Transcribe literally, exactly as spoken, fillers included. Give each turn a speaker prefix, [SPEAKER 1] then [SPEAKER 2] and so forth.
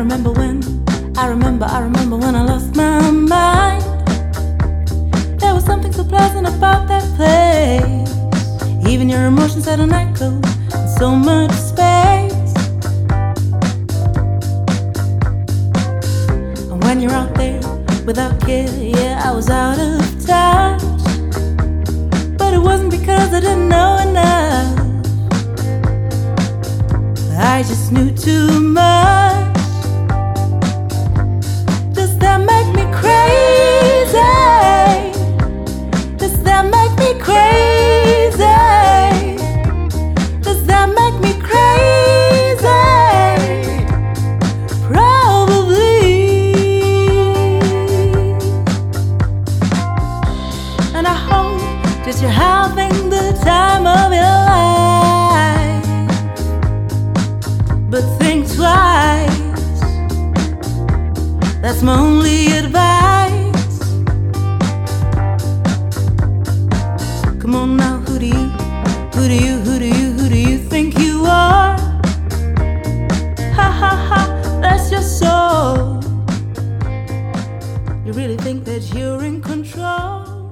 [SPEAKER 1] remember when, I remember, I remember when I lost my mind. There was something so pleasant about that place. Even your emotions had an echo in so much space. And when you're out there without care, yeah, I was out of touch. But it wasn't because I didn't know enough. I just knew too much. Does that make me crazy? Does that make me crazy? Does that make me crazy? Probably. And I hope that you're having the time of your life. But think twice. That's my only advice. Come on now, who do you, who do you, who do you, who do you think you are? Ha ha ha, that's your soul. You really think that you're in control?